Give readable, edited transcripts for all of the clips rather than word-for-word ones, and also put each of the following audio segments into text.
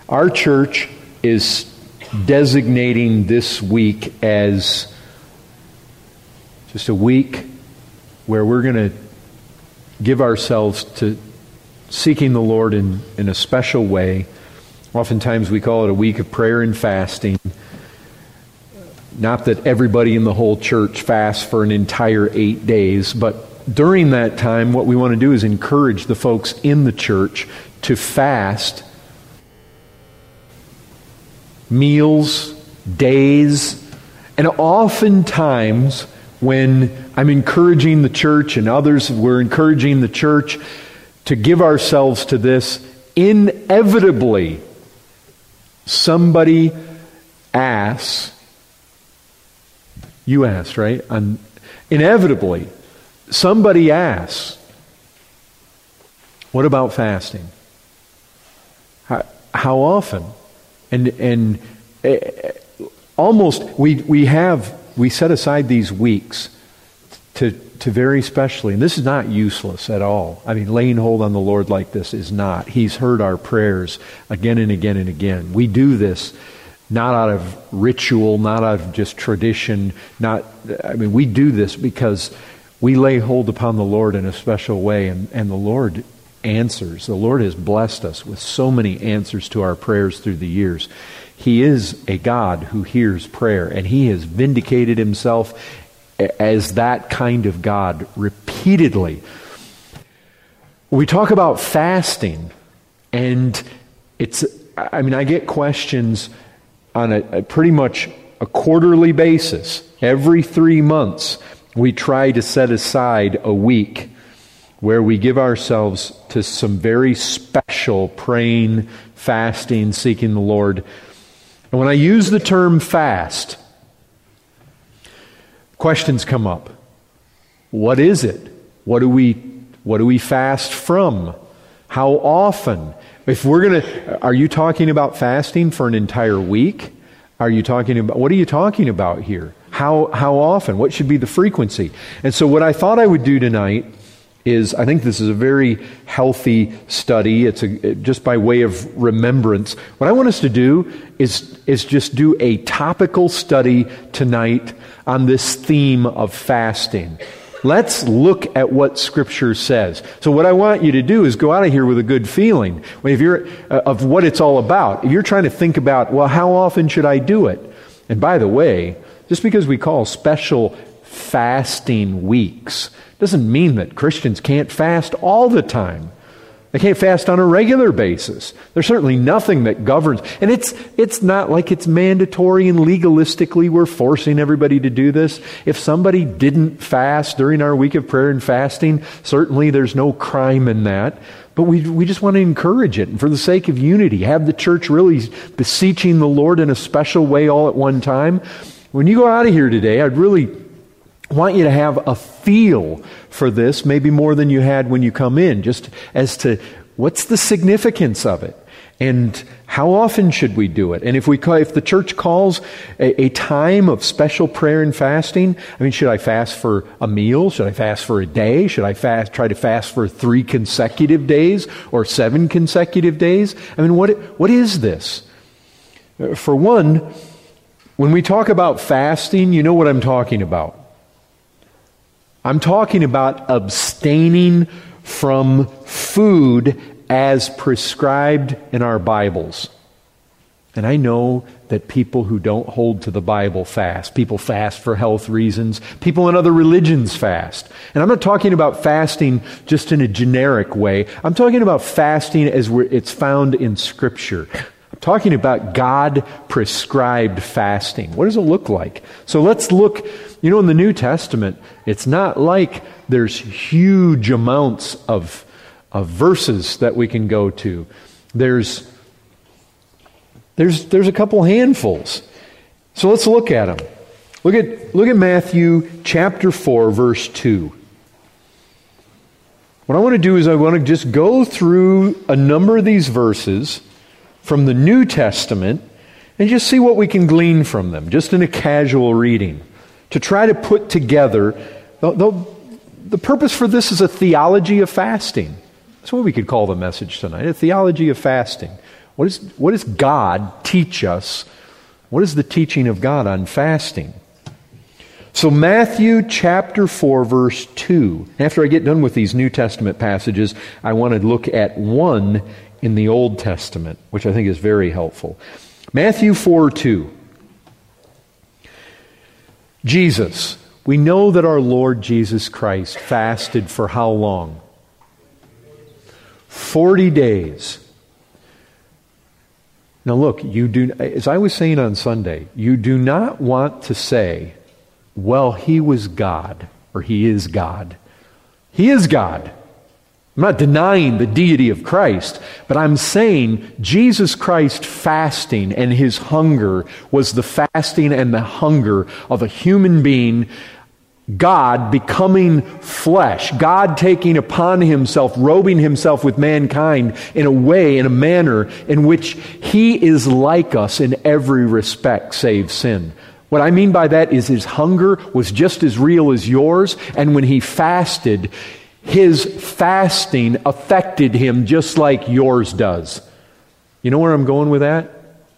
Our church is designating this week as just a week where we're going to give ourselves to seeking the Lord in a special way. Oftentimes we call it a week of prayer and fasting. Not that everybody in the whole church fasts for an entire 8 days, but during that time what we want to do is encourage the folks in the church to fast meals, days, and oftentimes when I'm encouraging the church and others we're encouraging the church to give ourselves to this, inevitably somebody asks, you asked, right? Inevitably somebody asks, what about fasting? How often? And almost we set aside these weeks to very specially, and this is not useless at all. I mean, laying hold on the Lord like this is not. He's heard our prayers again and again and again. We do this not out of ritual, not out of just tradition, we do this because we lay hold upon the Lord in a special way, and the Lord answers. The Lord has blessed us with so many answers to our prayers through the years. He is a God who hears prayer, and He has vindicated Himself as that kind of God repeatedly. We talk about fasting, and I get questions on a pretty much a quarterly basis. Every 3 months, we try to set aside a week where we give ourselves to some very special praying, fasting, seeking the Lord. And when I use the term fast, questions come up. What is it? What do we fast from? How often? Are you talking about fasting for an entire week? What are you talking about here? How often? What should be the frequency? And so what I thought I would do tonight is, I think this is a very healthy study. It's just by way of remembrance. What I want us to do is just do a topical study tonight on this theme of fasting. Let's look at what Scripture says. So what I want you to do is go out of here with a good feeling of what it's all about. If you're trying to think about, well, how often should I do it? And by the way, just because we call special fasting weeks doesn't mean that Christians can't fast all the time. They can't fast on a regular basis. There's certainly nothing that governs. And it's not like it's mandatory and legalistically we're forcing everybody to do this. If somebody didn't fast during our week of prayer and fasting, certainly there's no crime in that. But we just want to encourage it. And for the sake of unity, have the church really beseeching the Lord in a special way all at one time. When you go out of here today, I'd really want you to have a feel for this, maybe more than you had when you come in, just as to what's the significance of it and how often should we do it. And if the church calls a time of special prayer and fasting, should I fast for a meal? Should I fast for a day? Should I try to fast for 3 consecutive days or 7 consecutive days? What is this? For one, when we talk about fasting, you know what I'm talking about. I'm talking about abstaining from food as prescribed in our Bibles. And I know that people who don't hold to the Bible fast. People fast for health reasons. People in other religions fast. And I'm not talking about fasting just in a generic way. I'm talking about fasting as it's found in Scripture. I'm talking about God-prescribed fasting. What does it look like? So let's look. In the New Testament, it's not like there's huge amounts of verses that we can go to. There's a couple handfuls. So let's look at them. Look at Matthew chapter 4, verse 2. What I want to do is I want to just go through a number of these verses from the New Testament and just see what we can glean from them, just in a casual reading, to try to put together. The purpose for this is a theology of fasting. That's what we could call the message tonight, a theology of fasting. What does God teach us? What is the teaching of God on fasting? So Matthew chapter 4, verse 2. After I get done with these New Testament passages, I want to look at one in the Old Testament, which I think is very helpful. Matthew 4, 2. Jesus. We know that our Lord Jesus Christ fasted for how long? 40 days. Now look, as I was saying on Sunday, you do not want to say, well, he was God, or he is God. He is God. I'm not denying the deity of Christ, but I'm saying Jesus Christ fasting and his hunger was the fasting and the hunger of a human being, God becoming flesh, God taking upon himself, robing himself with mankind in a way, in a manner in which he is like us in every respect save sin. What I mean by that is his hunger was just as real as yours, and when he fasted, his fasting affected him just like yours does. You know where I'm going with that?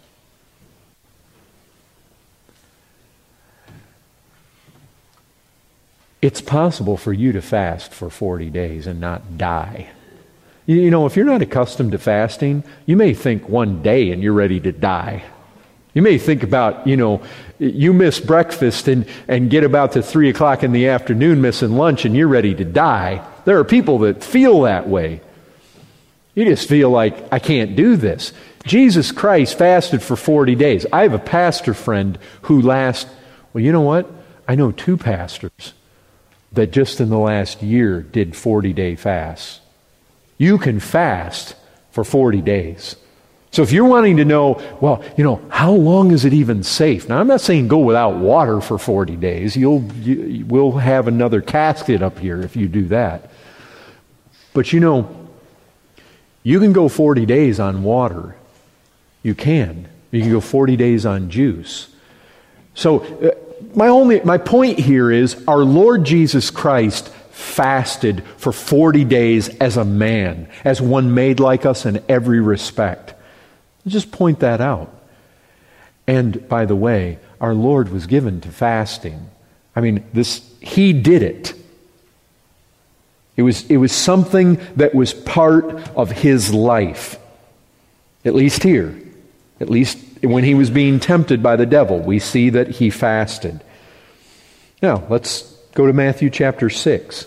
It's possible for you to fast for 40 days and not die. You know, if you're not accustomed to fasting, you may think one day and you're ready to die. You may think about, you miss breakfast and get about to 3 o'clock in the afternoon missing lunch and you're ready to die. There are people that feel that way. You just feel like, I can't do this. Jesus Christ fasted for 40 days. I have a pastor friend who well, you know what? I know 2 pastors that just in the last year did 40-day fasts. You can fast for 40 days. So if you're wanting to know, well, how long is it even safe? Now, I'm not saying go without water for 40 days. We'll have another casket up here if you do that. But you can go 40 days on water. You can. You can go 40 days on juice. So my point here is our Lord Jesus Christ fasted for 40 days as a man, as one made like us in every respect. Just point that out. And by the way, our Lord was given to fasting. I mean, he did it. It was something that was part of his life. At least here. At least when he was being tempted by the devil, we see that he fasted. Now, let's go to Matthew chapter 6.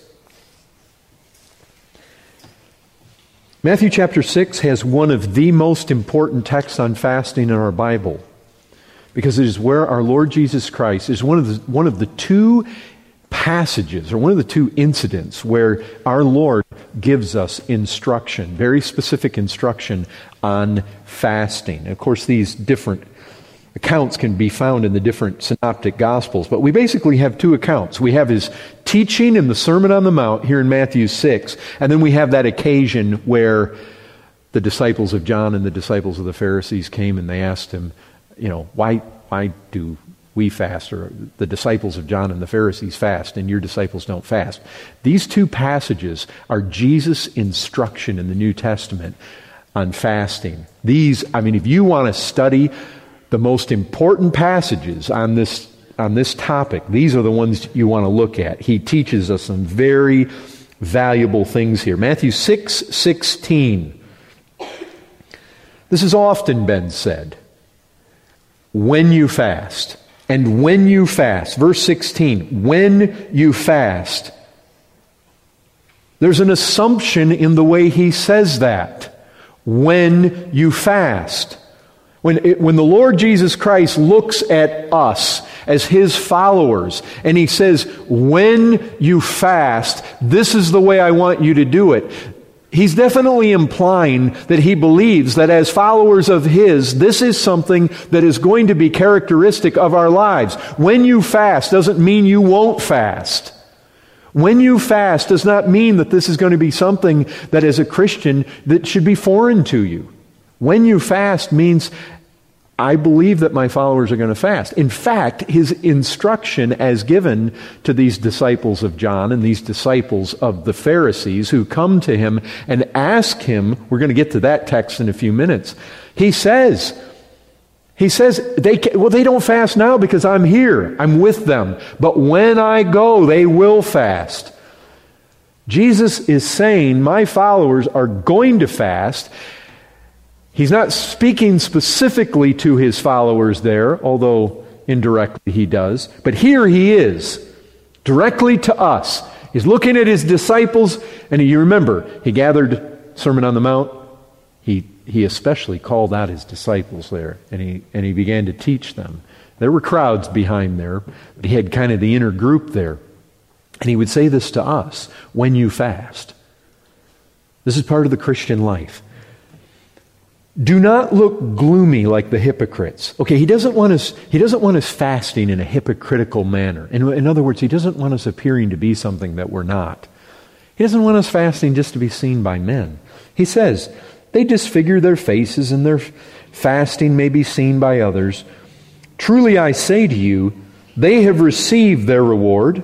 Matthew chapter 6 has one of the most important texts on fasting in our Bible, because it is where our Lord Jesus Christ is one of the 2 passages, or one of the 2 incidents where our Lord gives us instruction, very specific instruction on fasting. And of course, these different accounts can be found in the different synoptic gospels, but we basically have 2 accounts. We have his teaching in the Sermon on the Mount here in Matthew 6, and then we have that occasion where the disciples of John and the disciples of the Pharisees came and they asked him, why do we fast, or the disciples of John and the Pharisees fast, and your disciples don't fast? These 2 passages are Jesus' instruction in the New Testament on fasting. If you want to study the most important passages on this topic, these are the ones you want to look at. He teaches us some very valuable things here. Matthew 6:16. This has often been said. When you fast. And when you fast. Verse 16. When you fast. There's an assumption in the way he says that. When you fast. When the Lord Jesus Christ looks at us as his followers and he says, when you fast, this is the way I want you to do it. He's definitely implying that he believes that as followers of his, this is something that is going to be characteristic of our lives. When you fast doesn't mean you won't fast. When you fast does not mean that this is going to be something that as a Christian that should be foreign to you. When you fast means I believe that my followers are going to fast. In fact, his instruction as given to these disciples of John and these disciples of the Pharisees who come to him and ask him, we're going to get to that text in a few minutes. He says, they don't fast now because I'm here. I'm with them. But when I go, they will fast. Jesus is saying, my followers are going to fast. He's not speaking specifically to his followers there, although indirectly he does. But here he is, directly to us. He's looking at his disciples, and you remember, he gathered Sermon on the Mount. He especially called out his disciples there, and he began to teach them. There were crowds behind there, but he had kind of the inner group there. And he would say this to us, when you fast. This is part of the Christian life. Do not look gloomy like the hypocrites. Okay, he doesn't want us fasting in a hypocritical manner. In other words, he doesn't want us appearing to be something that we're not. He doesn't want us fasting just to be seen by men. He says, they disfigure their faces and their fasting may be seen by others. Truly I say to you, they have received their reward.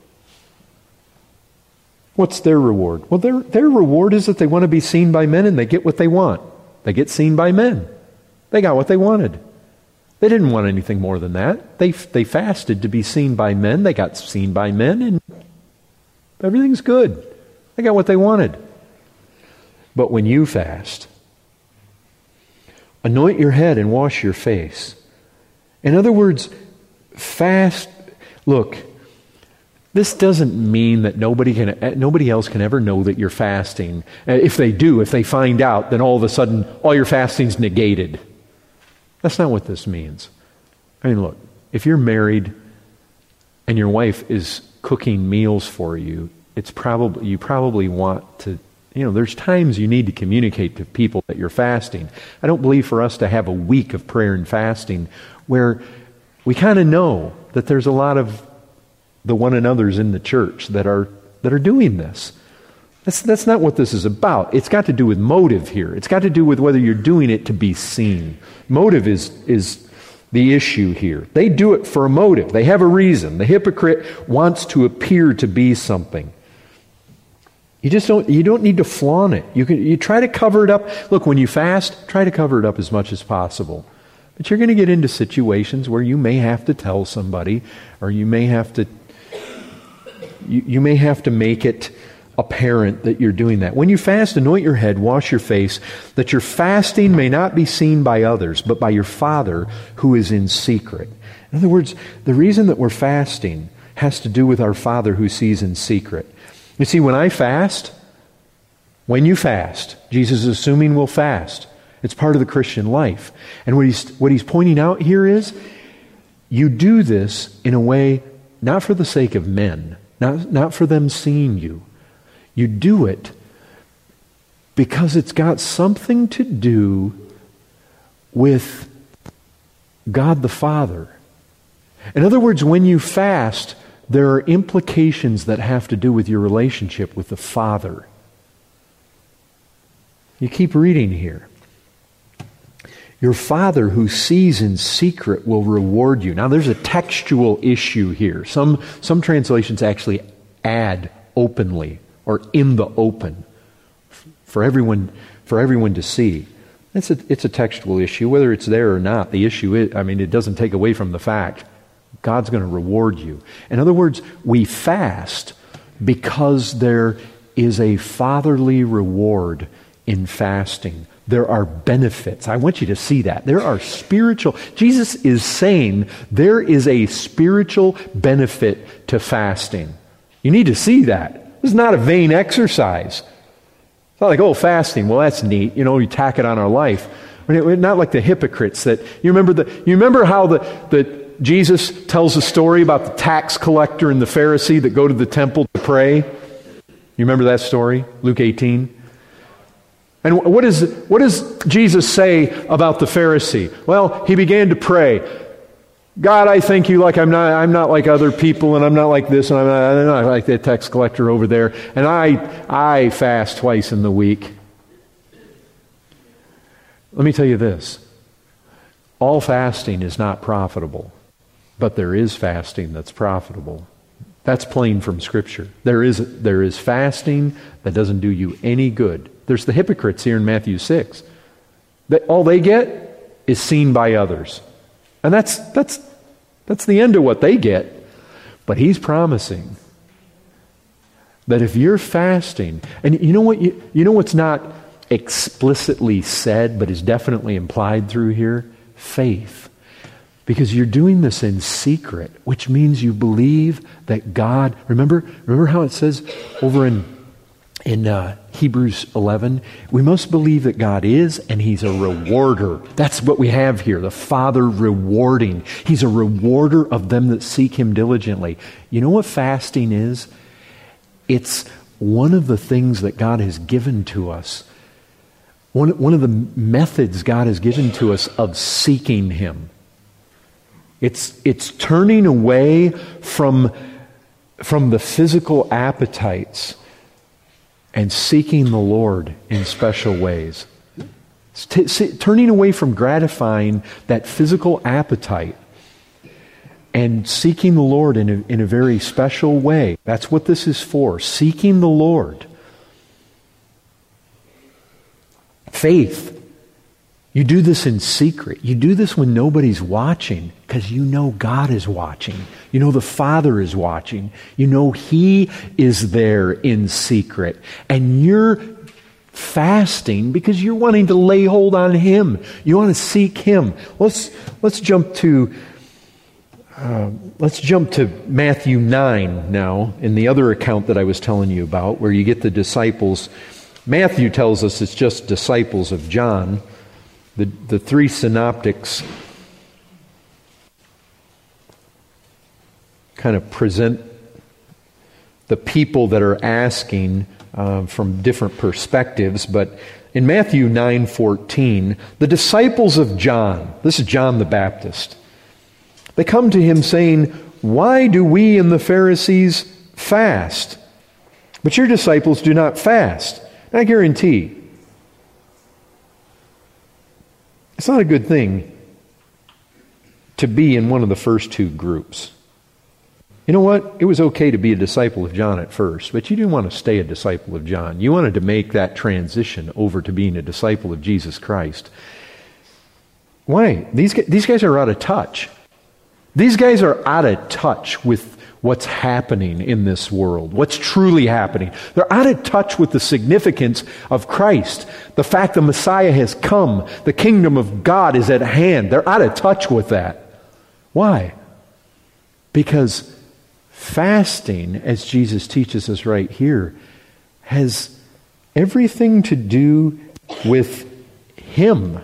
What's their reward? Well, their reward is that they want to be seen by men and they get what they want. They get seen by men. They got what they wanted. They didn't want anything more than that. They fasted to be seen by men. They got seen by men, and everything's good. They got what they wanted. But when you fast, anoint your head and wash your face. In other words, fast. Look, this doesn't mean that nobody else can ever know that you're fasting. If they find out, then all of a sudden, all your fasting's negated. That's not what this means. I mean, look, if you're married and your wife is cooking meals for you, you probably want to, there's times you need to communicate to people that you're fasting. I don't believe for us to have a week of prayer and fasting where we kind of know that there's a lot of the one another's in the church that are doing this. That's not what this is about. It's got to do with motive here. It's got to do with whether you're doing it to be seen. Motive is the issue here. They do it for a motive. They have a reason. The hypocrite wants to appear to be something. You don't need to flaunt it. You try to cover it up. Look, when you fast, try to cover it up as much as possible. But you're going to get into situations where you may have to tell somebody, or you may have to make it apparent that you're doing that. When you fast, anoint your head, wash your face, that your fasting may not be seen by others, but by your Father who is in secret. In other words, the reason that we're fasting has to do with our Father who sees in secret. You see, when you fast, Jesus is assuming we'll fast. It's part of the Christian life. And what he's pointing out here is, you do this in a way not for the sake of men, not for them seeing you. You do it because it's got something to do with God the Father. In other words, when you fast, there are implications that have to do with your relationship with the Father. You keep reading here. Your Father who sees in secret will reward you. Now there's a textual issue here. Some translations actually add openly or in the open for everyone to see. It's a textual issue, whether it's there or not. The issue is, it doesn't take away from the fact God's going to reward you. In other words, we fast because there is a fatherly reward in fasting. There are benefits. I want you to see that. There are spiritual. Jesus is saying there is a spiritual benefit to fasting. You need to see that. This is not a vain exercise. It's not like, fasting, well, that's neat. You tack it on our life. We're not like the hypocrites that, you remember how the Jesus tells a story about the tax collector and the Pharisee that go to the temple to pray? You remember that story? Luke 18. And what does Jesus say about the Pharisee? Well, he began to pray. God, I thank you like I'm not like other people, and I'm not like this, and I'm not like that tax collector over there. And I fast twice in the week. Let me tell you this. All fasting is not profitable, but there is fasting that's profitable. That's plain from Scripture. There is fasting that doesn't do you any good. There's the hypocrites here in Matthew 6. All they get is seen by others. And that's the end of what they get. But he's promising that if you're fasting, and you know what? You know what's not explicitly said, but is definitely implied through here? Faith. Because you're doing this in secret, which means you believe that God, remember how it says over in Hebrews 11, we must believe that God is, and He's a rewarder. That's what we have here, the Father rewarding. He's a rewarder of them that seek Him diligently. You know what fasting is? It's one of the things that God has given to us. One of the methods God has given to us of seeking Him. It's turning away from the physical appetites and seeking the Lord in special ways. Turning away from gratifying that physical appetite and seeking the Lord in a very special way. That's what this is for, seeking the Lord. Faith. You do this in secret. You do this when nobody's watching because you know God is watching. You know the Father is watching. You know He is there in secret. And you're fasting because you're wanting to lay hold on Him. You want to seek Him. Let's jump to Matthew 9 now, in the other account that I was telling you about, where you get the disciples. Matthew tells us it's just disciples of John. The three synoptics kind of present the people that are asking from different perspectives. But in Matthew 9:14, the disciples of John, this is John the Baptist, they come to him saying, "Why do we and the Pharisees fast, but your disciples do not fast?" And I guarantee it's not a good thing to be in one of the first two groups. You know what? It was okay to be a disciple of John at first, but you didn't want to stay a disciple of John. You wanted to make that transition over to being a disciple of Jesus Christ. Why? These guys are out of touch. These guys are out of touch with what's happening in this world, what's truly happening. They're out of touch with the significance of Christ, the fact the Messiah has come, the kingdom of God is at hand. They're out of touch with that. Why? Because fasting, as Jesus teaches us right here, has everything to do with Him.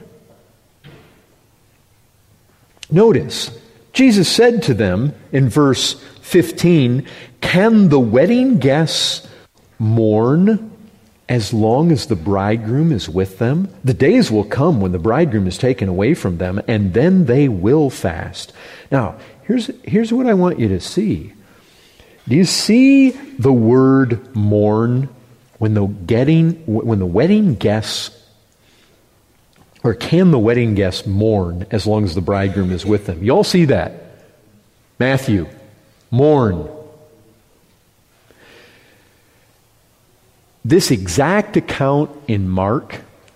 Notice, Jesus said to them in verse 15, "Can the wedding guests mourn as long as the bridegroom is with them? The days will come when the bridegroom is taken away from them, and then they will fast." Now, here's what I want you to see. Do you see the word mourn when the wedding guests, or can the wedding guests mourn as long as the bridegroom is with them? You all see that? Matthew, mourn. This exact account in Mark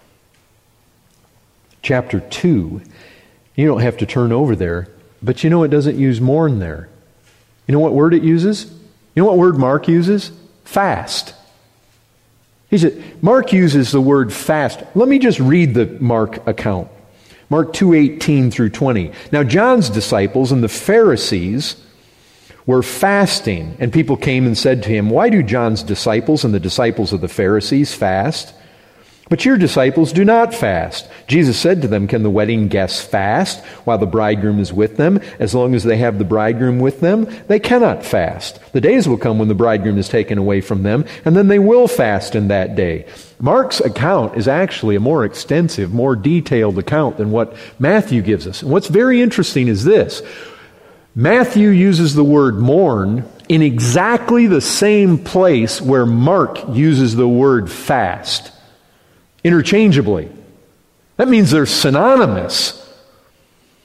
chapter 2, you don't have to turn over there, but you know it doesn't use mourn there. You know what word it uses? You know what word Mark uses? Fast. Mark uses the word fast. Let me just read the Mark account. Mark 2:18 through 20. Now John's disciples and the Pharisees were fasting, and people came and said to him, "Why do John's disciples and the disciples of the Pharisees fast, but your disciples do not fast?" Jesus said to them, "Can the wedding guests fast while the bridegroom is with them? As long as they have the bridegroom with them, they cannot fast. The days will come when the bridegroom is taken away from them, and then they will fast in that day." Mark's account is actually a more extensive, more detailed account than what Matthew gives us. And what's very interesting is this. Matthew uses the word mourn in exactly the same place where Mark uses the word fast. Interchangeably. That means they're synonymous.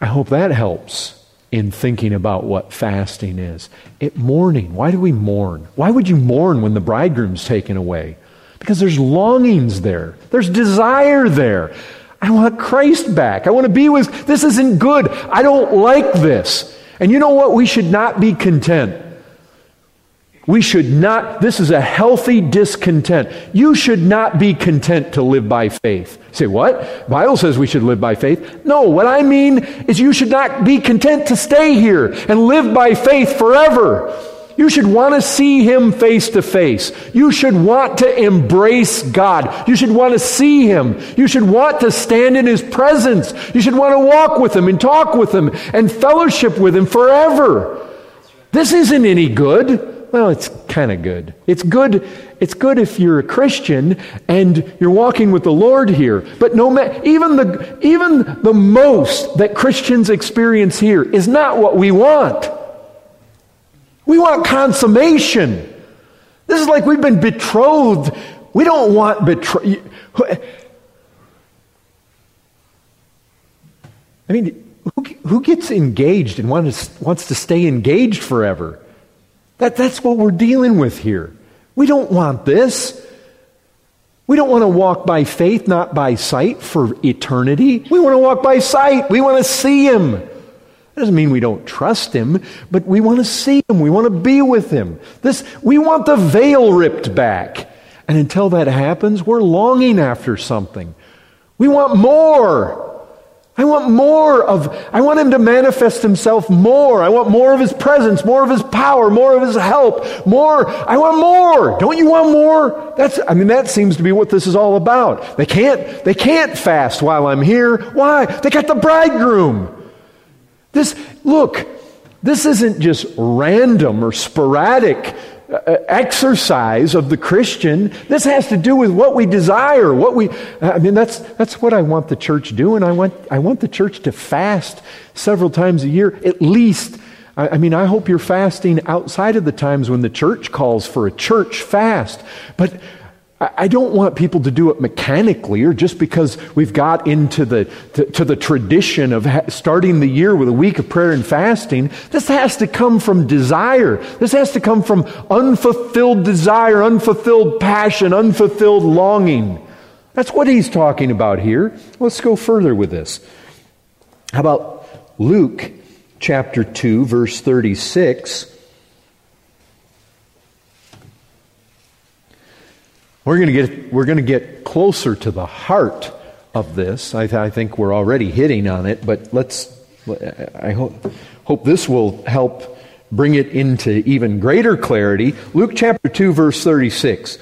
I hope that helps in thinking about what fasting is. Mourning. Why do we mourn? Why would you mourn when the bridegroom's taken away? Because there's longings there. There's desire there. I want Christ back. I want to be with, this isn't good. I don't like this. And you know what? We should not be content. We should not, this is a healthy discontent. You should not be content to live by faith. You say, what? The Bible says we should live by faith. No, what I mean is you should not be content to stay here and live by faith forever. You should want to see Him face to face. You should want to embrace God. You should want to see Him. You should want to stand in His presence. You should want to walk with Him and talk with Him and fellowship with Him forever. This isn't any good. Well, it's kind of good. It's good if you're a Christian and you're walking with the Lord here. But even the most that Christians experience here is not what we want. We want consummation. This is like we've been betrothed. We don't want betrothed. I mean, who gets engaged and wants to stay engaged forever? That's what we're dealing with here. We don't want this. We don't want to walk by faith, not by sight for eternity. We want to walk by sight. We want to see Him. That doesn't mean we don't trust Him, but we want to see Him. We want to be with Him. We want the veil ripped back. And until that happens, we're longing after something. We want more. I want Him to manifest Himself more. I want more of His presence, more of His power, more of His help, more. I want more. Don't you want more? That seems to be what this is all about. They can't fast while I'm here. Why? They got the bridegroom. This isn't just random or sporadic exercise of the Christian. This has to do with what we desire, that's what I want the church doing. I want the church to fast several times a year, at least. I hope you're fasting outside of the times when the church calls for a church fast. But I don't want people to do it mechanically or just because we've got into the tradition of starting the year with a week of prayer and fasting. This has to come from desire. This has to come from unfulfilled desire, unfulfilled passion, unfulfilled longing. That's what he's talking about here. Let's go further with this. How about Luke chapter 2, verse 36? We're going to get closer to the heart of this. I think we're already hitting on it, but I hope this will help bring it into even greater clarity. Luke chapter 2, verse 36.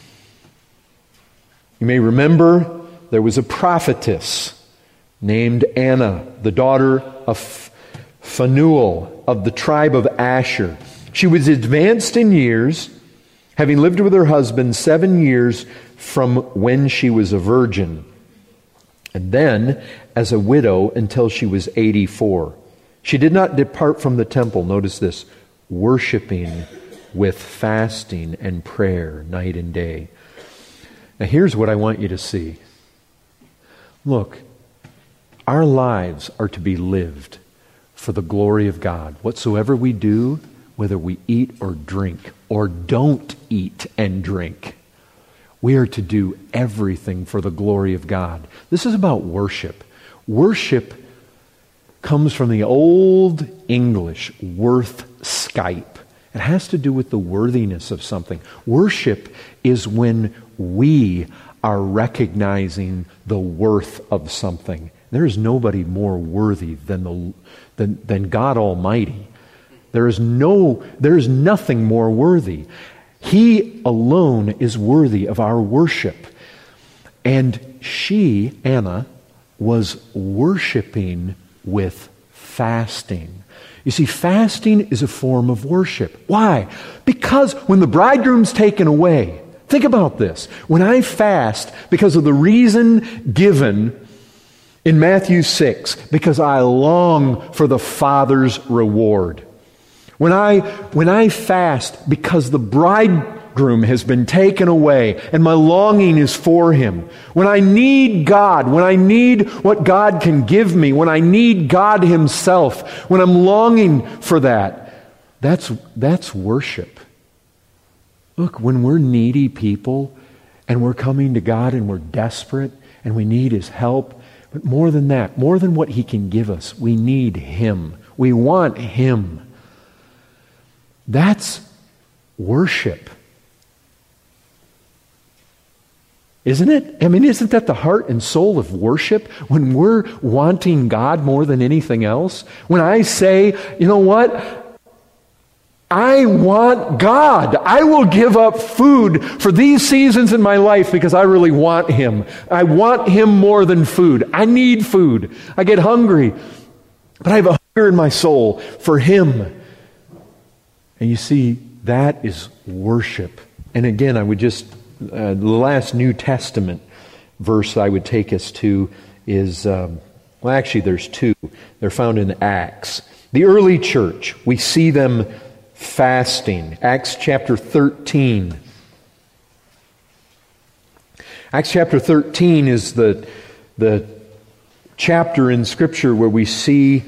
You may remember there was a prophetess named Anna, the daughter of Phanuel of the tribe of Asher. She was advanced in years, having lived with her husband 7 years from when she was a virgin, and then as a widow until she was 84. She did not depart from the temple, notice this, worshiping with fasting and prayer night and day. Now here's what I want you to see. Look, our lives are to be lived for the glory of God. Whatsoever we do, whether we eat or drink or don't eat and drink, we are to do everything for the glory of God. This is about worship. Worship comes from the old English worth Skype. It has to do with the worthiness of something. Worship is when we are recognizing the worth of something. There is nobody more worthy than God Almighty. There is nothing more worthy. He alone is worthy of our worship. And she, Anna, was worshiping with fasting. You see, fasting is a form of worship. Why? Because when the bridegroom's taken away, think about this. When I fast because of the reason given in Matthew 6, because I long for the Father's reward. When I fast because the bridegroom bridegroom has been taken away and my longing is for Him, when I need God, when I need what God can give me, when I need God Himself, when I'm longing for that, that's worship. Look, when we're needy people and we're coming to God and we're desperate and we need His help, but more than that, more than what He can give us, we need Him. We want Him. That's worship. Isn't it? I mean, isn't that the heart and soul of worship? When we're wanting God more than anything else? When I say, you know what? I want God. I will give up food for these seasons in my life because I really want Him. I want Him more than food. I need food. I get hungry. But I have a hunger in my soul for Him. And you see, that is worship. And again, I would just, the last New Testament verse I would take us to is, well, actually there's two. They're found in Acts. The early church, we see them fasting. Acts chapter 13. Acts chapter 13 is the chapter in Scripture where we see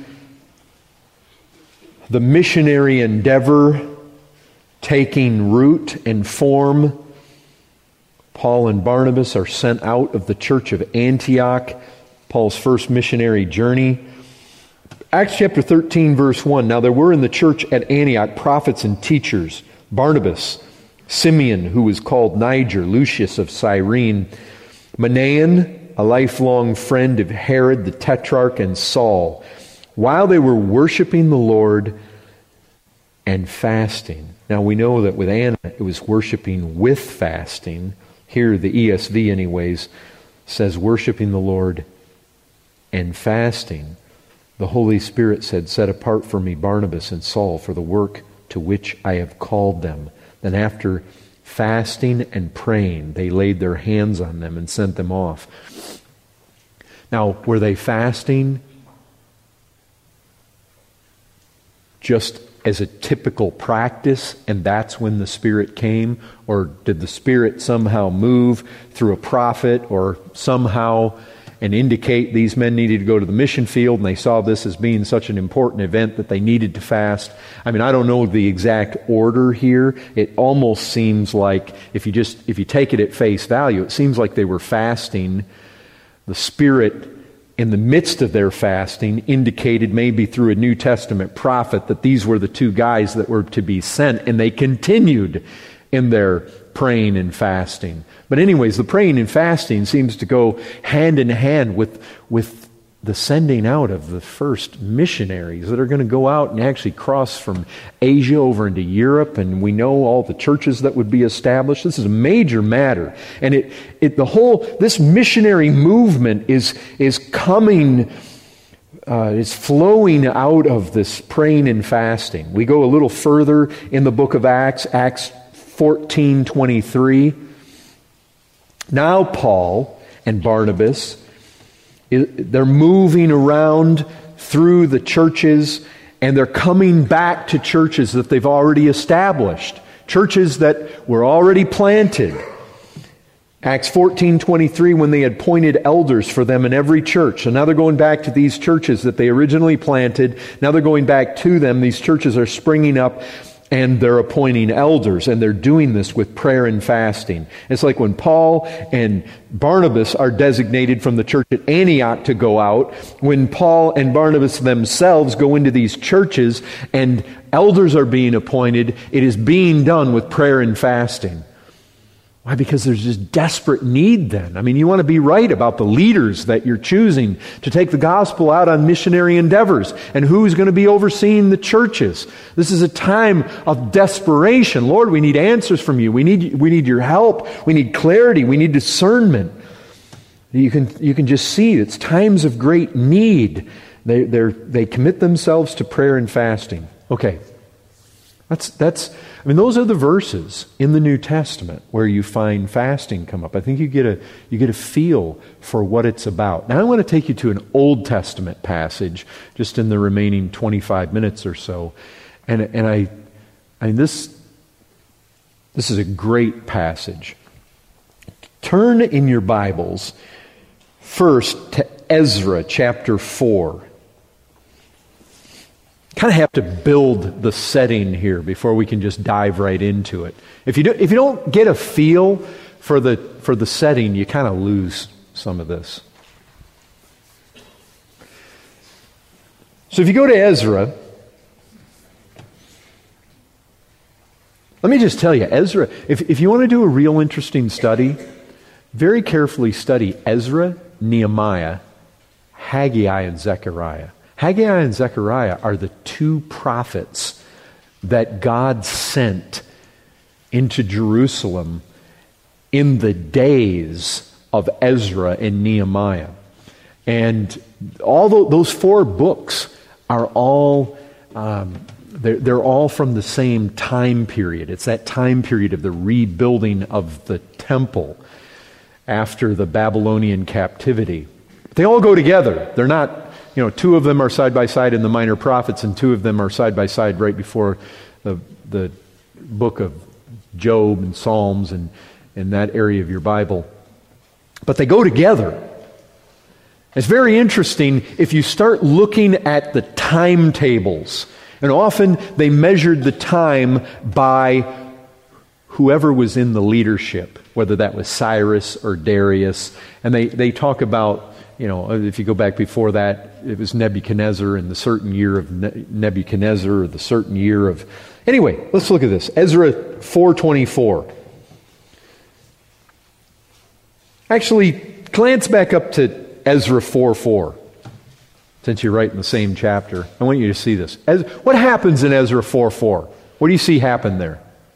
the missionary endeavor taking root and form. Paul and Barnabas are sent out of the church of Antioch, Paul's first missionary journey. Acts chapter 13, verse 1. Now there were in the church at Antioch prophets and teachers, Barnabas, Simeon, who was called Niger, Lucius of Cyrene, Manaen, a lifelong friend of Herod the Tetrarch, and Saul. While they were worshiping the Lord and fasting. Now we know that with Anna it was worshiping with fasting. Here the ESV anyways says worshiping the Lord and fasting. The Holy Spirit said, set apart for me Barnabas and Saul for the work to which I have called them. Then after fasting and praying, they laid their hands on them and sent them off. Now, were they fasting just as a typical practice, and that's when the Spirit came? Or did the Spirit somehow move through a prophet or somehow and indicate these men needed to go to the mission field and they saw this as being such an important event that they needed to fast? I mean, I don't know the exact order here. It almost seems like, if you take it at face value, it seems like they were fasting. The Spirit, in the midst of their fasting, indicated maybe through a New Testament prophet that these were the two guys that were to be sent, and they continued in their praying and fasting. But anyways, the praying and fasting seems to go hand in hand with the sending out of the first missionaries that are going to go out and actually cross from Asia over into Europe, and we know all the churches that would be established. This is a major matter, and this missionary movement is coming, is flowing out of this praying and fasting. We go a little further in the book of Acts 14:23. Now Paul and Barnabas, they're moving around through the churches, and they're coming back to churches that they've already established, churches that were already planted. Acts 14:23, when they had appointed elders for them in every church. So now they're going back to these churches that they originally planted. Now they're going back to them. These churches are springing up, and they're appointing elders, and they're doing this with prayer and fasting. It's like when Paul and Barnabas are designated from the church at Antioch to go out, when Paul and Barnabas themselves go into these churches and elders are being appointed, it is being done with prayer and fasting. Why? Because there's just desperate need then. I mean, you want to be right about the leaders that you're choosing to take the gospel out on missionary endeavors, and who's going to be overseeing the churches. This is a time of desperation. Lord, we need answers from you. We need your help. We need clarity. We need discernment. You can just see it's times of great need. They commit themselves to prayer and fasting. Okay. Those are the verses in the New Testament where you find fasting come up. I think you get a feel for what it's about. Now I want to take you to an Old Testament passage just in the remaining 25 minutes or so. And this This is a great passage. Turn in your Bibles first to Ezra chapter 4. Kind of have to build the setting here before we can just dive right into it. If you don't get a feel for the setting, you kind of lose some of this. So if you go to Ezra, let me just tell you, Ezra, if you want to do a real interesting study, very carefully study Ezra, Nehemiah, Haggai, and Zechariah. Haggai and Zechariah are the two prophets that God sent into Jerusalem in the days of Ezra and Nehemiah. And all those four books are all, they're all from the same time period. It's that time period of the rebuilding of the temple after the Babylonian captivity. They all go together. They're not, two of them are side by side in the Minor Prophets, and two of them are side by side right before the book of Job and Psalms and in that area of your Bible. But they go together. It's very interesting if you start looking at the timetables. And often they measured the time by whoever was in the leadership, whether that was Cyrus or Darius. And they talk about, if you go back before that, it was Nebuchadnezzar and the certain year of Nebuchadnezzar, or the certain year of... Anyway, let's look at this. Ezra 4:24. Actually, glance back up to Ezra 4:4. Since you're right in the same chapter, I want you to see this. What happens in Ezra 4:4? What do you see happen there?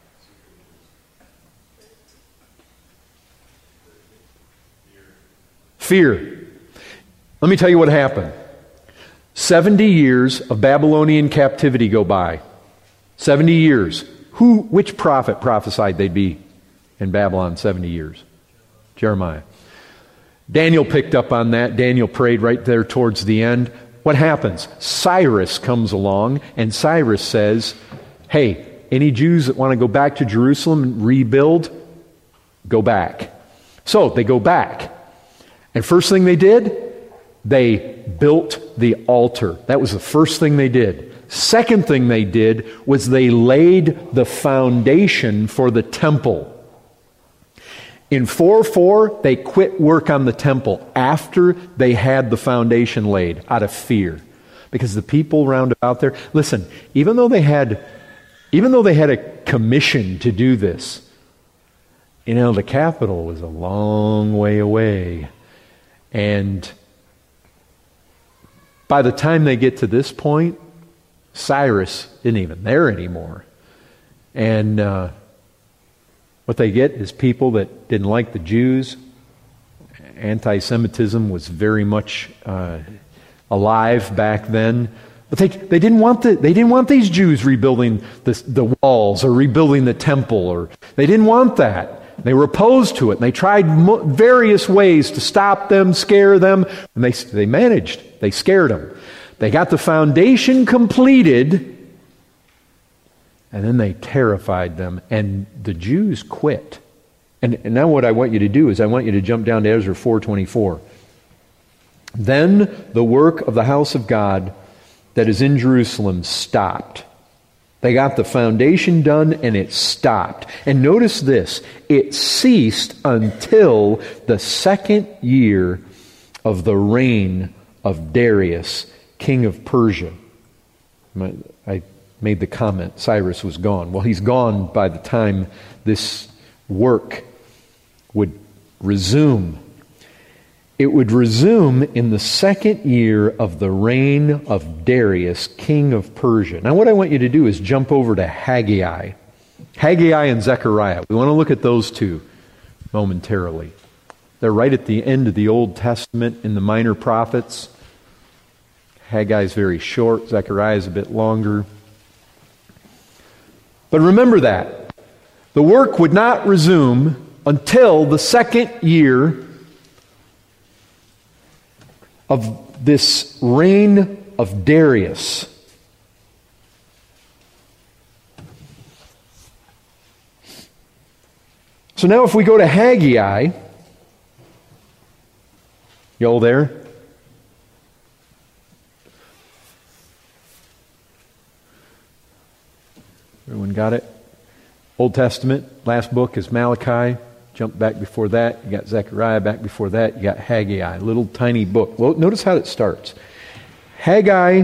Fear. Let me tell you what happened. 70 years of Babylonian captivity go by. 70 years. Which prophet prophesied they'd be in Babylon 70 years? Jeremiah. Daniel picked up on that. Daniel prayed right there towards the end. What happens? Cyrus comes along, and Cyrus says, hey, any Jews that want to go back to Jerusalem and rebuild, go back. So they go back. And first thing they did, they built the altar. That was the first thing they did. Second thing they did was they laid the foundation for the temple. In 4:4, they quit work on the temple after they had the foundation laid out of fear. Because the people round about there, listen, even though they had a commission to do this, the capital was a long way away. And by the time they get to this point, Cyrus isn't even there anymore. And what they get is people that didn't like the Jews. Anti-Semitism was very much alive back then. But they didn't want these Jews rebuilding the walls or rebuilding the temple, or they didn't want that. They were opposed to it, and they tried various ways to stop them, scare them, and they managed. They scared them. They got the foundation completed, and then they terrified them, and the Jews quit. And now what I want you to do is I want you to jump down to Ezra 4:24. Then the work of the house of God that is in Jerusalem stopped. They got the foundation done, and it stopped. And notice this, it ceased until the second year of the reign of Darius, king of Persia. I made the comment, Cyrus was gone. Well, he's gone by the time this work would resume. It would resume in the second year of the reign of Darius, king of Persia. Now what I want you to do is jump over to Haggai. Haggai and Zechariah. We want to look at those two momentarily. They're right at the end of the Old Testament in the Minor Prophets. Haggai is very short. Zechariah is a bit longer. But remember that. The work would not resume until the second year of this reign of Darius. So now if we go to Haggai, you all there? Everyone got it? Old Testament, last book is Malachi. Jump back before that. You got Zechariah back before that. You got Haggai, little tiny book. Well, notice how it starts. Haggai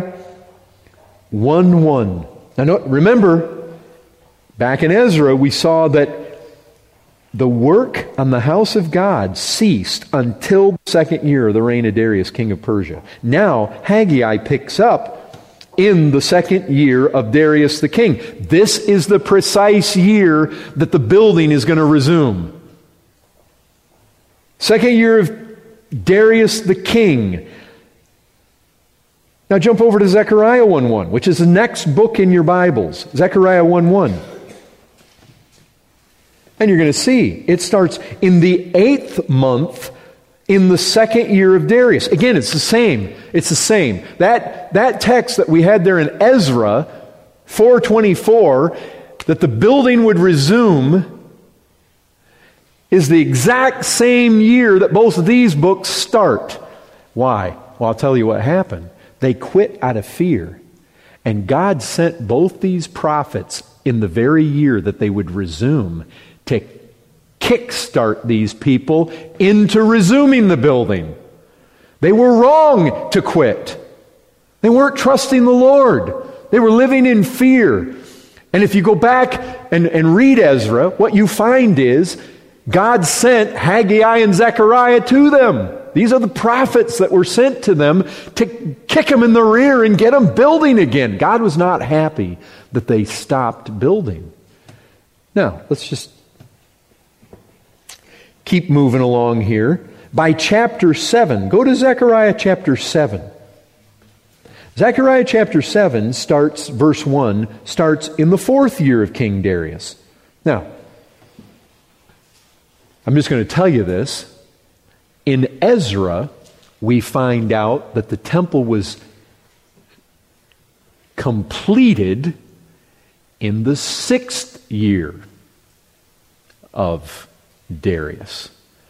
1:1. Now remember, back in Ezra, we saw that the work on the house of God ceased until the second year of the reign of Darius, king of Persia. Now, Haggai picks up in the second year of Darius the king. This is the precise year that the building is going to resume. Second year of Darius the king. Now jump over to Zechariah 1:1, which is the next book in your Bibles. Zechariah 1:1. And you're going to see, it starts in the 8th month in the second year of Darius. Again, it's the same. It's the same. That text that we had there in Ezra 4:24, that the building would resume, is the exact same year that both of these books start. Why? Well, I'll tell you what happened. They quit out of fear. And God sent both these prophets in the very year that they would resume to kickstart these people into resuming the building. They were wrong to quit. They weren't trusting the Lord. They were living in fear. And if you go back and read Ezra, what you find is God sent Haggai and Zechariah to them. These are the prophets that were sent to them to kick them in the rear and get them building again. God was not happy that they stopped building. Now, let's just keep moving along here. By chapter 7, go to Zechariah chapter 7. Zechariah chapter 7 starts, verse 1, starts in the 4th year of King Darius. Now, I'm just going to tell you this. In Ezra, we find out that the temple was completed in the 6th year of Darius.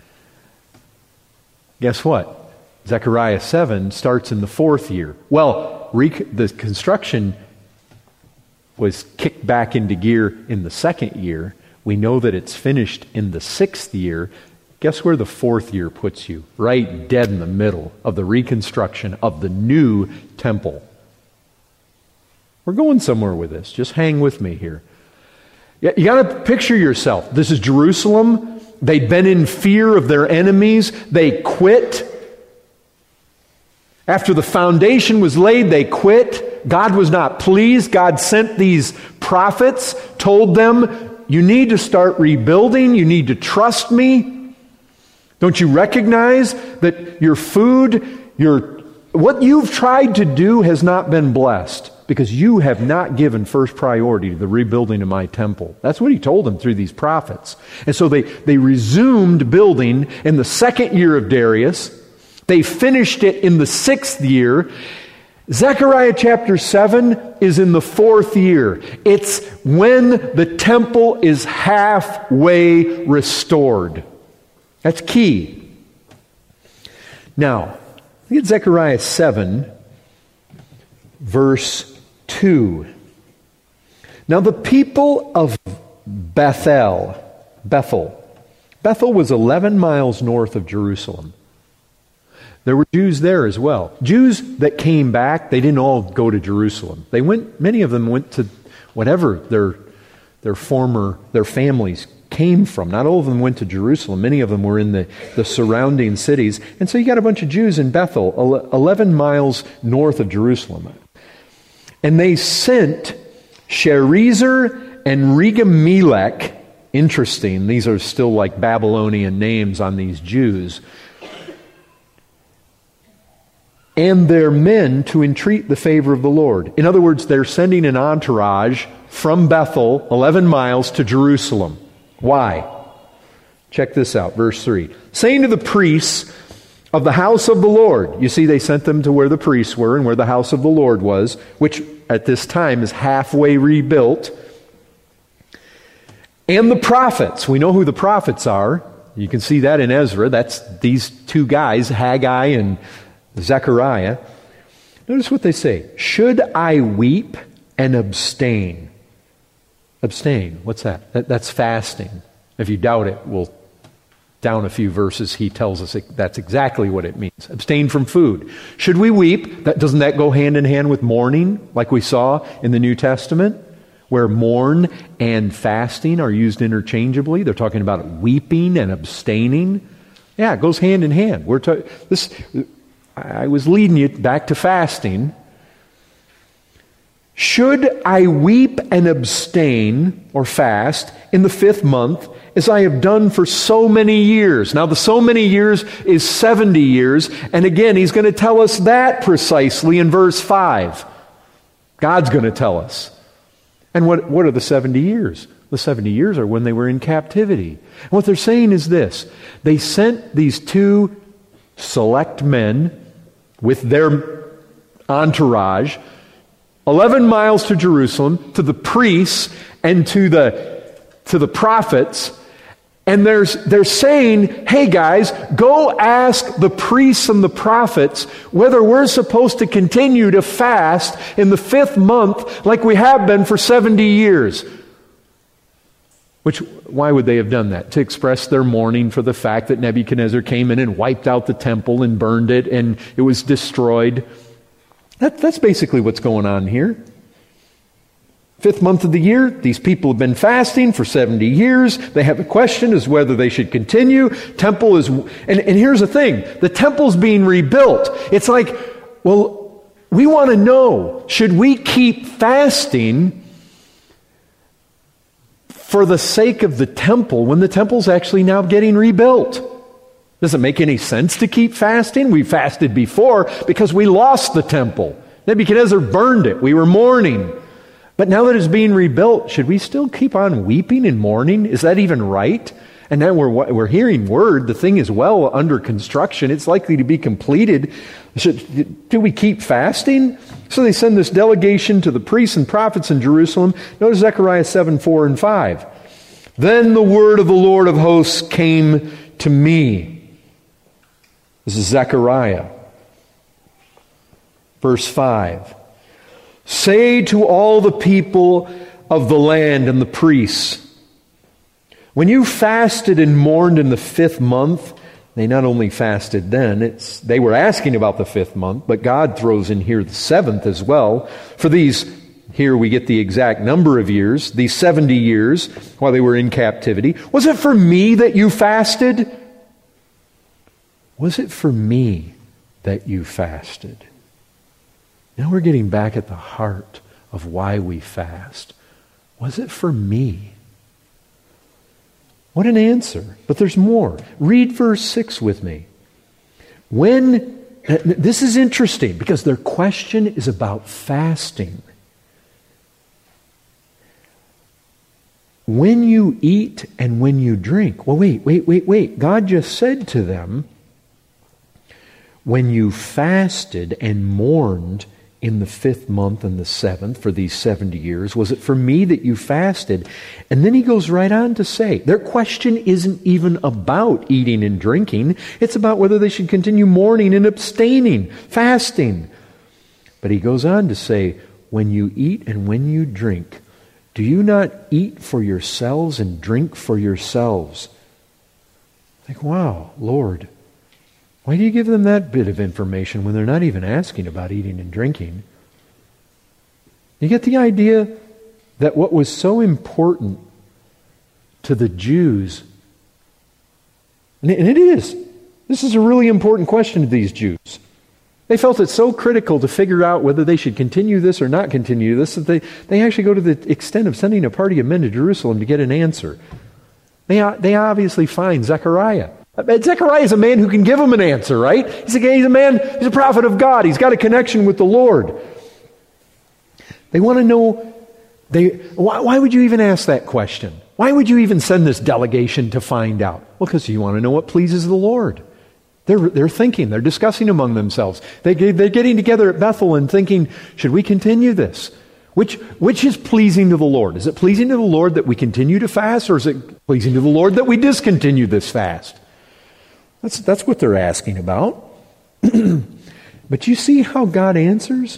Guess what? Zechariah 7 starts in the 4th year. Well, the construction was kicked back into gear in the 2nd year. We know that it's finished in the 6th year. Guess where the 4th year puts you? Right dead in the middle of the reconstruction of the new temple. We're going somewhere with this. Just hang with me here. You got to picture yourself. This is Jerusalem. They'd been in fear of their enemies. They quit. After the foundation was laid, they quit. God was not pleased. God sent these prophets, told them, you need to start rebuilding. You need to trust me. Don't you recognize that your food, what you've tried to do has not been blessed because you have not given first priority to the rebuilding of my temple. That's what he told them through these prophets. And so they resumed building in the 2nd year of Darius. They finished it in the 6th year. Zechariah chapter 7 is in the 4th year. It's when the temple is halfway restored. That's key. Now, look at Zechariah 7, verse 2. Now the people of Bethel was 11 miles north of Jerusalem. There were Jews there as well. Jews that came back, they didn't all go to Jerusalem. Many of them went to whatever their families came from. Not all of them went to Jerusalem. Many of them were in the surrounding cities. And so you got a bunch of Jews in Bethel, 11 miles north of Jerusalem. And they sent Sherezer and Regamelech. Interesting, these are still like Babylonian names on these Jews. And their men to entreat the favor of the Lord. In other words, they're sending an entourage from Bethel, 11 miles, to Jerusalem. Why? Check this out, verse 3. Saying to the priests of the house of the Lord. You see, they sent them to where the priests were and where the house of the Lord was, which at this time is halfway rebuilt. and the prophets. We know who the prophets are. You can see that in Ezra. That's these two guys, Haggai and Zechariah. Notice what they say. Should I weep and abstain? Abstain, what's that? That's fasting. If you doubt it, we'll down a few verses, he tells us that's exactly what it means. Abstain from food. Should we weep? Doesn't that go hand in hand with mourning, like we saw in the New Testament, where mourn and fasting are used interchangeably? They're talking about weeping and abstaining. Yeah, it goes hand in hand. I was leading you back to fasting. Should I weep and abstain or fast in the 5th month, as I have done for so many years? Now, the so many years is 70 years. And again, he's going to tell us that precisely in verse 5. God's going to tell us. And what are the 70 years? The 70 years are when they were in captivity. And what they're saying is this. They sent these 2 select men with their entourage 11 miles to Jerusalem, to the priests and to the prophets, and they're saying, hey guys, go ask the priests and the prophets whether we're supposed to continue to fast in the 5th month like we have been for 70 years. Why would they have done that? To express their mourning for the fact that Nebuchadnezzar came in and wiped out the temple and burned it and it was destroyed. That's basically what's going on here. 5th month of the year, these people have been fasting for 70 years. They have a question as whether they should continue. Temple is, and here's the thing, the temple's being rebuilt. It's like, well, we want to know, should we keep fasting for the sake of the temple when the temple's actually now getting rebuilt? Does it make any sense to keep fasting? We fasted before because we lost the temple. Nebuchadnezzar burned it. We were mourning. But now that it's being rebuilt, should we still keep on weeping and mourning? Is that even right? And now we're hearing word. The thing is well under construction. It's likely to be completed. Do we keep fasting? So they send this delegation to the priests and prophets in Jerusalem. Notice Zechariah 7:4 and 5. Then the word of the Lord of hosts came to me. This is Zechariah. Verse 5. Say to all the people of the land and the priests, when you fasted and mourned in the 5th month, they not only fasted then, they were asking about the 5th month, but God throws in here the 7th as well. For these, here we get the exact number of years, these 70 years while they were in captivity. Was it for me that you fasted? Was it for me that you fasted? Now we're getting back at the heart of why we fast. Was it for me? What an answer. But there's more. Read verse 6 with me. This is interesting because their question is about fasting. When you eat and when you drink. Well, wait. God just said to them, when you fasted and mourned in the 5th month and the 7th for these 70 years, was it for me that you fasted? And then he goes right on to say, their question isn't even about eating and drinking. It's about whether they should continue mourning and abstaining, fasting. But he goes on to say, when you eat and when you drink, do you not eat for yourselves and drink for yourselves? Like, wow, Lord, why do you give them that bit of information when they're not even asking about eating and drinking? You get the idea that what was so important to the Jews, and it is, this is a really important question to these Jews. They felt it so critical to figure out whether they should continue this or not continue this that they actually go to the extent of sending a party of men to Jerusalem to get an answer. They obviously find Zechariah. Zechariah is a man who can give them an answer, right? He's a man, he's a prophet of God. He's got a connection with the Lord. They want to know, why would you even ask that question? Why would you even send this delegation to find out? Well, because you want to know what pleases the Lord. They're thinking, they're discussing among themselves. They're getting together at Bethel and thinking, should we continue this? Which is pleasing to the Lord? Is it pleasing to the Lord that we continue to fast, or is it pleasing to the Lord that we discontinue this fast? That's what they're asking about. But you see how God answers?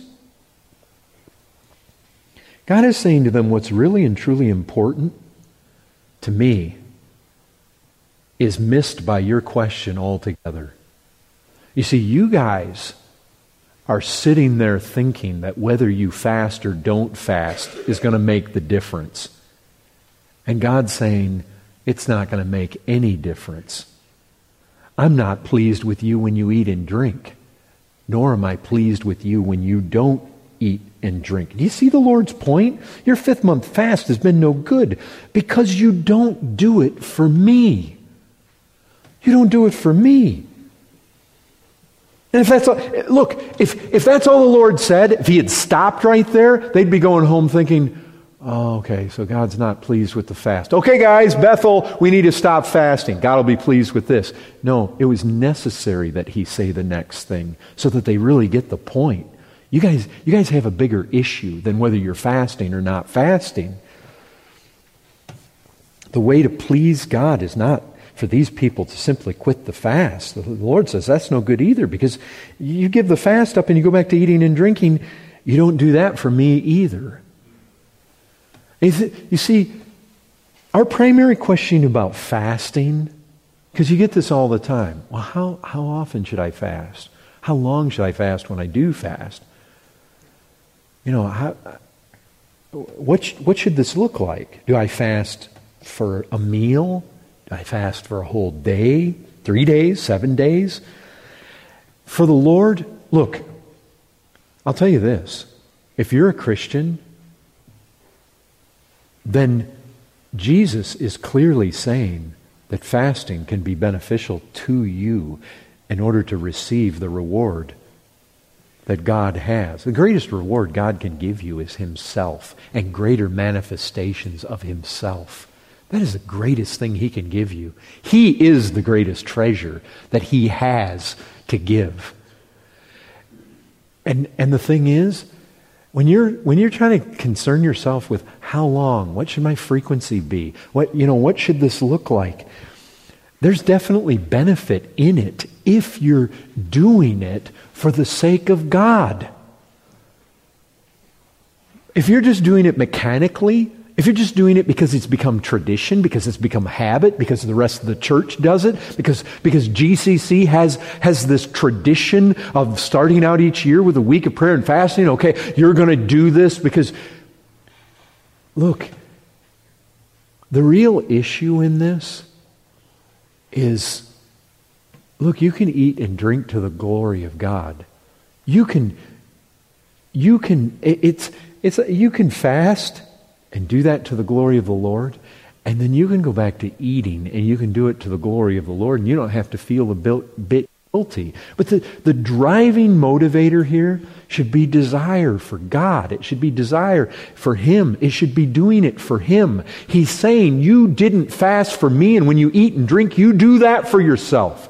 God is saying to them, what's really and truly important to me is missed by your question altogether. You see, you guys are sitting there thinking that whether you fast or don't fast is going to make the difference. And God's saying, it's not going to make any difference. I'm not pleased with you when you eat and drink, nor am I pleased with you when you don't eat and drink. Do you see the Lord's point? Your 5th month fast has been no good because you don't do it for me. You don't do it for me. And if that's all, look, if that's all the Lord said, if He had stopped right there, they'd be going home thinking, oh, okay, so God's not pleased with the fast. Okay, guys, Bethel, we need to stop fasting. God will be pleased with this. No, it was necessary that He say the next thing so that they really get the point. You guys have a bigger issue than whether you're fasting or not fasting. The way to please God is not for these people to simply quit the fast. The Lord says that's no good either, because you give the fast up and you go back to eating and drinking. You don't do that for me either. You see, our primary question about fasting, because you get this all the time. Well, how often should I fast? How long should I fast when I do fast? You know, what should this look like? Do I fast for a meal? Do I fast for a whole day? 3 days? 7 days? For the Lord, look, I'll tell you this. If you're a Christian, then Jesus is clearly saying that fasting can be beneficial to you in order to receive the reward that God has. The greatest reward God can give you is Himself and greater manifestations of Himself. That is the greatest thing He can give you. He is the greatest treasure that He has to give. And the thing is, when you're trying to concern yourself with how long, what should my frequency be? What should this look like? There's definitely benefit in it if you're doing it for the sake of God. If you're just doing it mechanically, if you're just doing it because it's become tradition, because it's become habit, because the rest of the church does it, because GCC has this tradition of starting out each year with a week of prayer and fasting, okay, you're going to do this because, look, the real issue in this is, look, you can eat and drink to the glory of God. You can fast and do that to the glory of the Lord, and then you can go back to eating and you can do it to the glory of the Lord, and you don't have to feel a bit guilty. But the driving motivator here should be desire for God. It should be desire for Him. It should be doing it for Him. He's saying, you didn't fast for me, and when you eat and drink, you do that for yourself.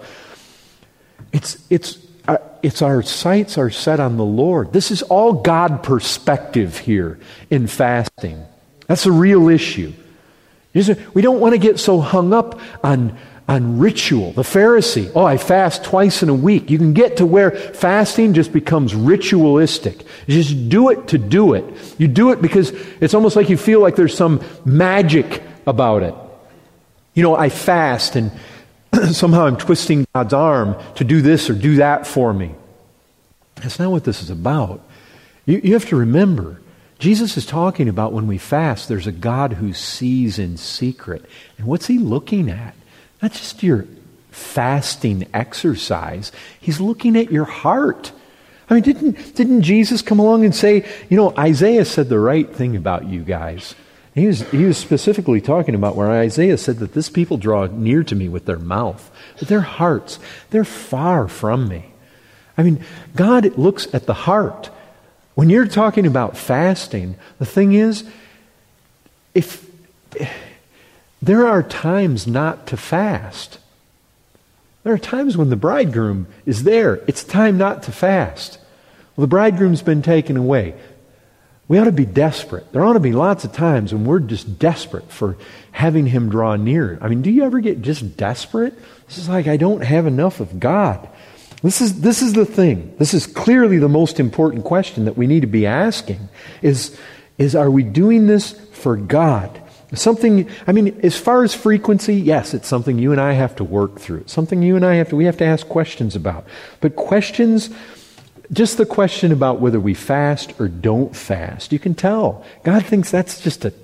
It's our sights are set on the Lord. This is all God perspective here in fasting. That's a real issue. We don't want to get so hung up on ritual. The Pharisee, I fast twice in a week. You can get to where fasting just becomes ritualistic. You just do it to do it. You do it because it's almost like you feel like there's some magic about it. I fast and somehow I'm twisting God's arm to do this or do that for me. That's not what this is about. You have to remember, Jesus is talking about when we fast, there's a God who sees in secret. And what's He looking at? Not just your fasting exercise. He's looking at your heart. I mean, didn't Jesus come along and say, Isaiah said the right thing about you guys. He was specifically talking about where Isaiah said that this people draw near to me with their mouth, but their hearts, they're far from me. I mean, God looks at the heart. When you're talking about fasting, the thing is, if there are times not to fast. There are times when the bridegroom is there. It's time not to fast. Well, the bridegroom's been taken away. We ought to be desperate. There ought to be lots of times when we're just desperate for having Him draw near. I mean, do you ever get just desperate? This is like, I don't have enough of God. This is the thing. This is clearly the most important question that we need to be asking is are we doing this for God? Something, I mean, as far as frequency, yes, it's something you and I have to work through. It's something you and I we have to ask questions about. But questions, just the question about whether we fast or don't fast, you can tell. God thinks that's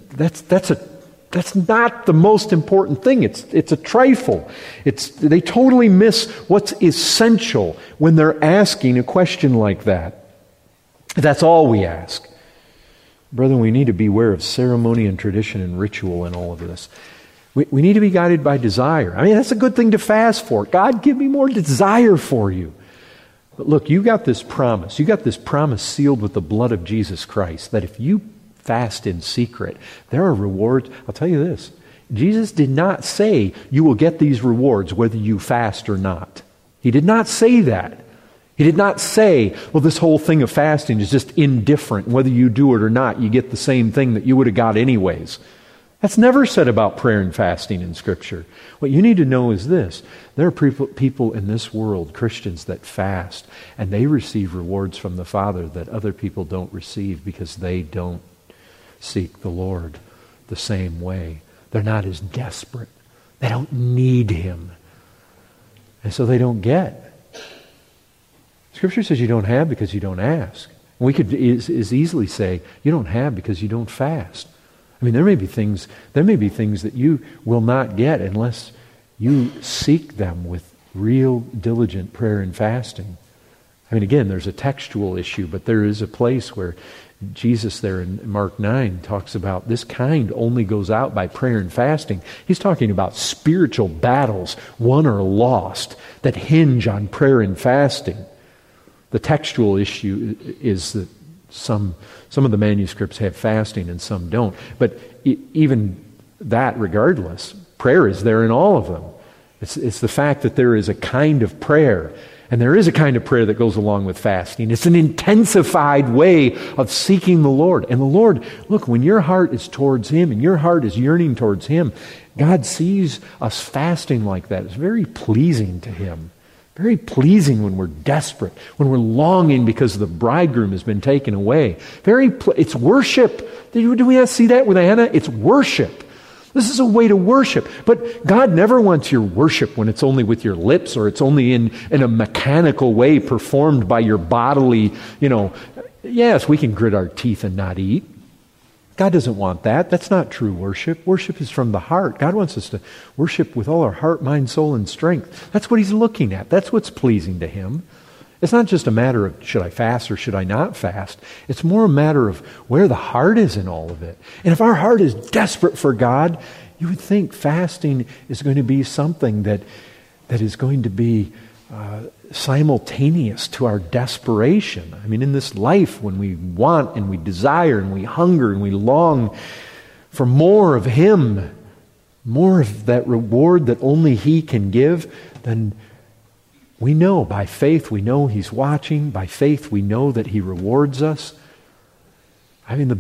not the most important thing. It's a trifle. They totally miss what's essential when they're asking a question like that. That's all we ask. Brethren, we need to beware of ceremony and tradition and ritual in all of this. We need to be guided by desire. I mean, that's a good thing to fast for. God, give me more desire for you. But look, you got this promise. You got this promise sealed with the blood of Jesus Christ that if you fast in secret, there are rewards. I'll tell you this. Jesus did not say you will get these rewards whether you fast or not. He did not say that. He did not say, well, this whole thing of fasting is just indifferent. Whether you do it or not, you get the same thing that you would have got anyways. That's never said about prayer and fasting in Scripture. What you need to know is this. There are people in this world, Christians, that fast, and they receive rewards from the Father that other people don't receive because they don't seek the Lord the same way. They're not as desperate. They don't need Him. And so they don't get. Scripture says you don't have because you don't ask. We could as easily say you don't have because you don't fast. I mean, there may be things that you will not get unless you seek them with real diligent prayer and fasting. I mean, again, there's a textual issue, but there is a place where Jesus there in Mark 9 talks about this kind only goes out by prayer and fasting. He's talking about spiritual battles, won or lost, that hinge on prayer and fasting. The textual issue is that some of the manuscripts have fasting and some don't. But even that, regardless, prayer is there in all of them. It's the fact that there is a kind of prayer, and there is a kind of prayer that goes along with fasting. It's an intensified way of seeking the Lord. And the Lord, look, when your heart is towards Him and your heart is yearning towards Him, God sees us fasting like that. It's very pleasing to Him. Very pleasing when we're desperate, when we're longing because the bridegroom has been taken away. It's worship. Do we not see that with Anna? It's worship. This is a way to worship. But God never wants your worship when it's only with your lips or it's only in a mechanical way performed by your bodily, yes, we can grit our teeth and not eat. God doesn't want that. That's not true worship. Worship is from the heart. God wants us to worship with all our heart, mind, soul, and strength. That's what He's looking at. That's what's pleasing to Him. It's not just a matter of should I fast or should I not fast. It's more a matter of where the heart is in all of it. And if our heart is desperate for God, you would think fasting is going to be something that is going to be simultaneous to our desperation. I mean, in this life, when we want and we desire and we hunger and we long for more of Him, more of that reward that only He can give, then we know by faith, we know He's watching. By faith, we know that He rewards us. I mean, those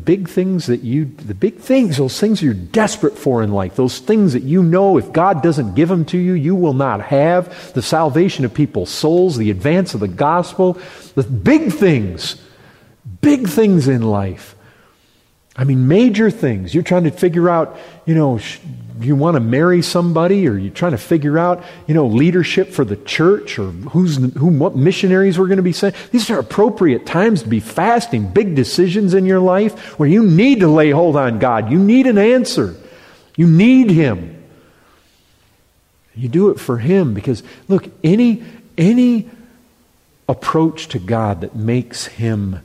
things you're desperate for in life, those things that you know if God doesn't give them to you, you will not have, the salvation of people's souls, the advance of the gospel, the big things in life. I mean, major things. You're trying to figure out, you want to marry somebody, or you're trying to figure out, leadership for the church, or what missionaries we're going to be sent. These are appropriate times to be fasting, big decisions in your life where you need to lay hold on God. You need an answer. You need Him. You do it for Him because, look, any approach to God that makes Him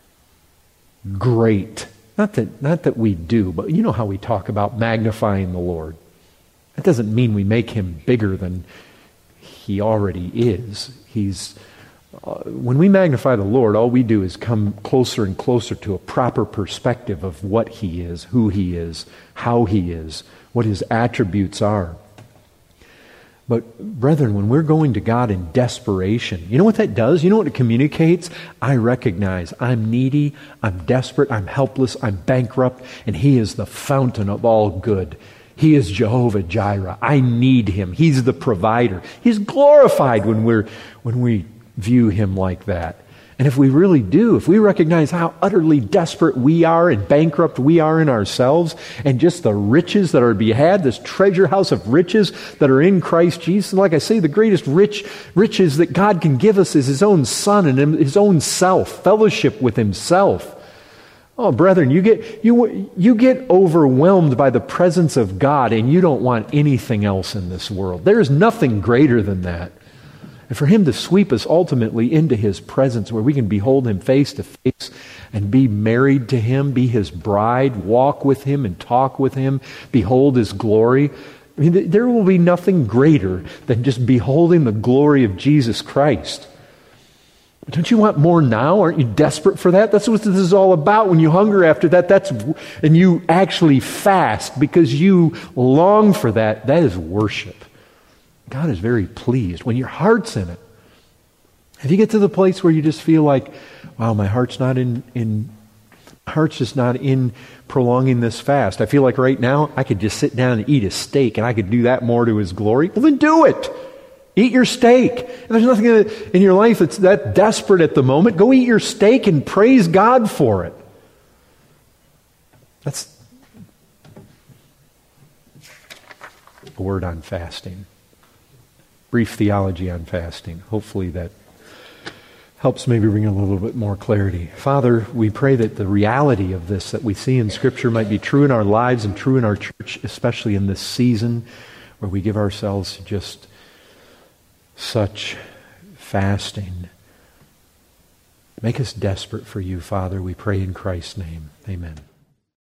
great. Not that we do, but you know how we talk about magnifying the Lord. That doesn't mean we make Him bigger than He already is. When we magnify the Lord, all we do is come closer and closer to a proper perspective of what He is, who He is, how He is, what His attributes are. But brethren, when we're going to God in desperation, you know what that does? You know what it communicates? I recognize I'm needy, I'm desperate, I'm helpless, I'm bankrupt, and He is the fountain of all good. He is Jehovah Jireh. I need Him. He's the provider. He's glorified when we view Him like that. And if we really do, if we recognize how utterly desperate we are and bankrupt we are in ourselves, and just the riches that are to be had, this treasure house of riches that are in Christ Jesus, and like I say, the greatest riches that God can give us is His own Son and His own self, fellowship with Himself. Oh, brethren, you get overwhelmed by the presence of God, and you don't want anything else in this world. There is nothing greater than that. And for Him to sweep us ultimately into His presence where we can behold Him face to face and be married to Him, be His bride, walk with Him and talk with Him, behold His glory. I mean, there will be nothing greater than just beholding the glory of Jesus Christ. Don't you want more now? Aren't you desperate for that? That's what this is all about. When you hunger after that, and you actually fast because you long for that, that is worship. God is very pleased when your heart's in it. If you get to the place where you just feel like, wow, my heart's just not in prolonging this fast. I feel like right now I could just sit down and eat a steak and I could do that more to His glory. Well, then do it. Eat your steak. If there's nothing in your life that's that desperate at the moment, go eat your steak and praise God for it. That's a word on fasting. Brief theology on fasting. Hopefully that helps maybe bring a little bit more clarity. Father, we pray that the reality of this that we see in Scripture might be true in our lives and true in our church, especially in this season where we give ourselves to just such fasting. Make us desperate for You, Father, we pray in Christ's name. Amen.